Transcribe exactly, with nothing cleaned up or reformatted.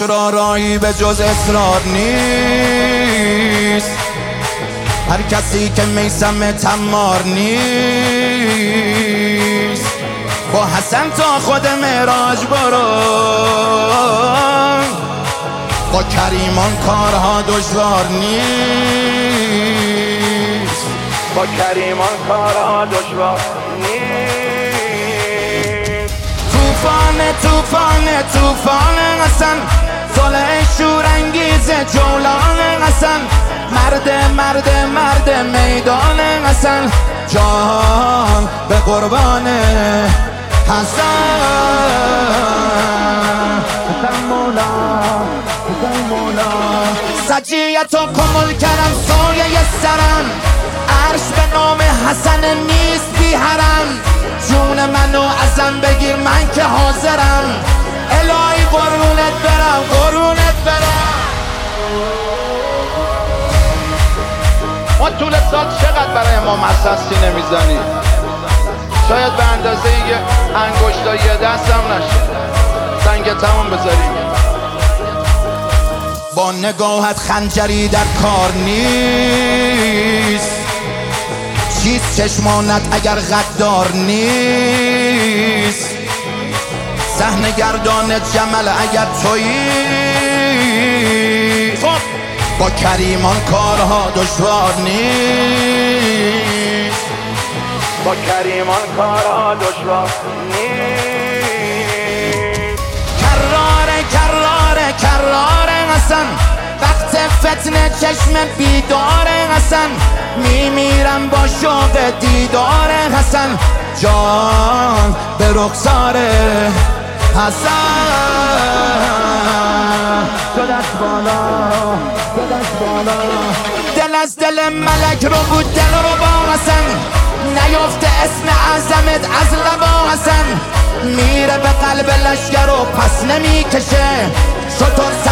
را راهی به جز اصرار نیست. هر کسی که میسم تمار نیست. با حسن تا خود معراج برو، با کریمان کارها دشوار نیست. با کریمان کارها دشوار نیست. توفان توفان توفان حسن، طلع شورانگیز جولان حسن، مرد مرد مرد میدان حسن، جان به قربان حسن. حسن مولا حسن مولا، سجیت و کمل کردم سایه سرم، عرش به نام حسن نیست بی حرم. جون منو ازم بگیر من که حاضرم، الهی قربونت برم قربونت برم. ما طول سال چقدر برای امام حسن سینه میزنی؟ شاید به اندازه یه انگشتا یه دستم نشه، سنگ تمام بذاریم. با نگاهت خنجری در کار نیست، چیست چشمانت اگر غدار نیست. صحنه گردان جمل اگر تویی، خب با کریمان کارها دشوار نیست. با کریمان کارها دشوار نیست. کراره کراره کراره حسن، وقت فتنه چشم بیدار حسن، میمیرم با شوق دیدار حسن، جان به رخسار حسن. دلش بالا دلش بالا، دل از دل ملک رو بود دل رو با حسن، نیفته اسم اعظمت از لبا حسن، میره به قلب لشگر و پس نمیکشه. شطور